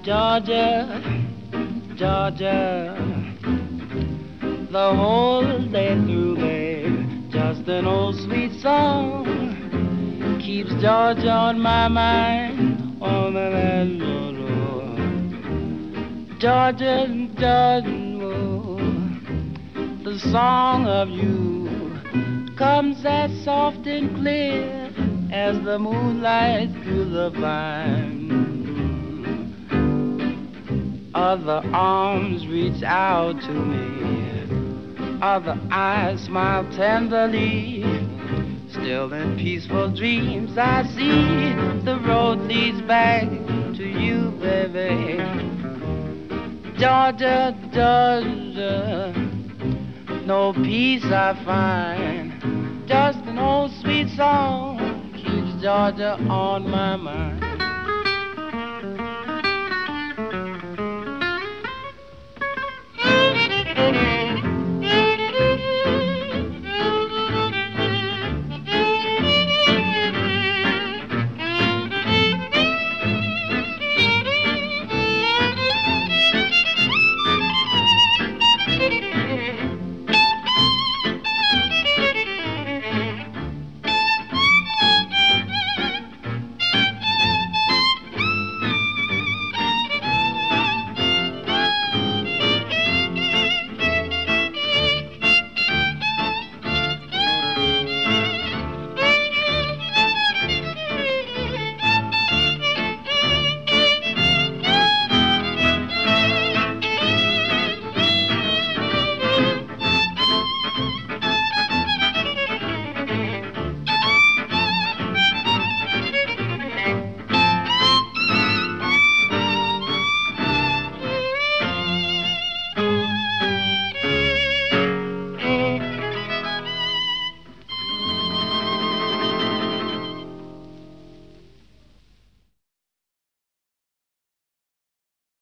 Georgia, Georgia, the whole day through, babe, just an old sweet song keeps Georgia on my mind, on the land road. Georgia, Georgia, oh, the song of you comes as soft and clear as the moonlight through the vine. Other arms reach out to me, other eyes smile tenderly. Still in peaceful dreams I see the road leads back to you, baby. Georgia, Georgia, no peace I find, just an old sweet song keeps Georgia on my mind.